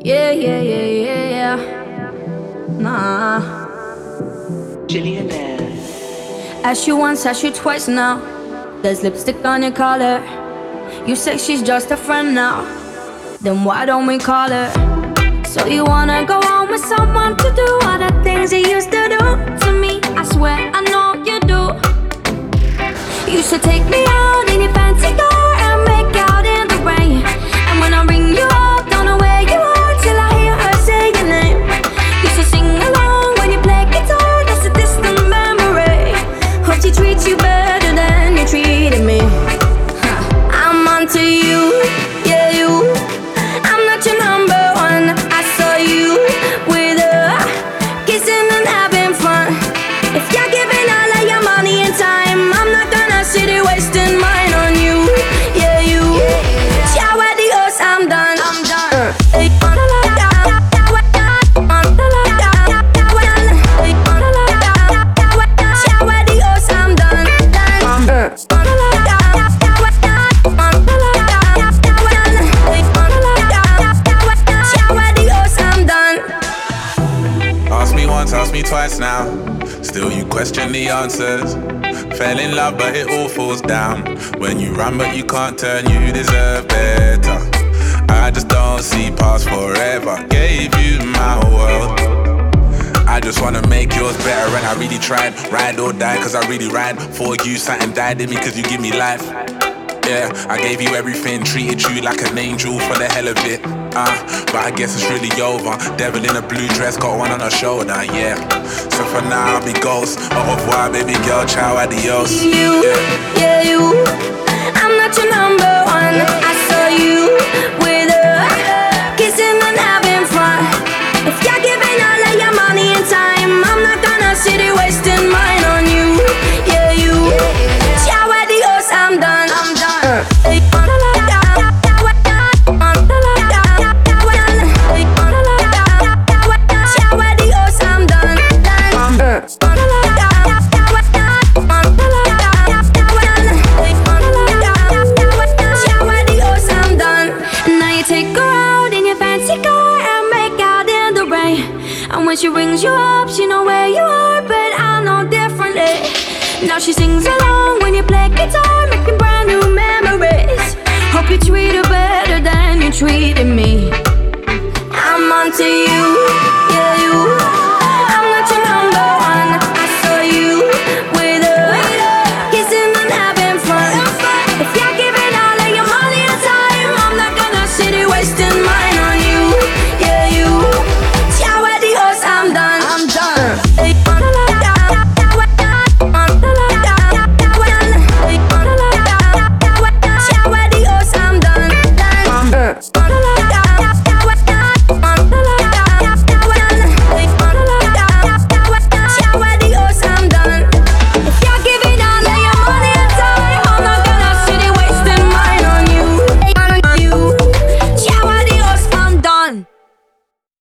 Yeah, yeah, yeah, yeah, yeah. Nah. Billionaire. Asked you once, asked you twice now. There's lipstick on your collar. You say she's just a friend now. Then why don't we call her? So you wanna go on with someone to do all the things you used to do to me? I swear I know you do. You should take me out in your fancy car and make out in the rain. And when I ring you up, don't know where you are till I hear her say your name. You should sing along when you play guitar. That's a distant memory. Hope she treats you better than you treated me. I'm onto you, yeah you. I'm not your number one. I saw you with her, kissing and having fun. If you're giving all of your money and time, I'm not gonna sit here wasting mine on you, yeah you. Ciao adios, I'm done. Ciao adios, I'm done. Ask me once, ask me twice now. Still you question the answers. Fell in love but it all falls down. When you run but you can't turn, you deserve better. I just don't see past forever. Gave you my world. I just wanna make yours better, and I really tried. Ride or die, cause I really ride for you. Something died in me cause you give me life. Yeah, I gave you everything, treated you like an angel for the hell of it. But I guess it's really over. Devil in a blue dress, got one on her shoulder, yeah. So for now I'll be ghost. Au revoir, baby girl, ciao, adios. You, yeah you. I'm not your number one. I saw you with her, kissing and having fun. If you're giving all of your money and time, I'm not gonna sit here wasting mine on you, yeah you. Ciao adios, I'm done. And when she rings you up, she know where you are, but I know differently. Now she sings along when you play guitar, making brand new memories. Hope you treat her better than you treated me. I'm onto you, yeah you. I'm not your number one. I saw you with her, kissing and having fun. If you're giving all of your money and time, I'm not gonna sit here wasting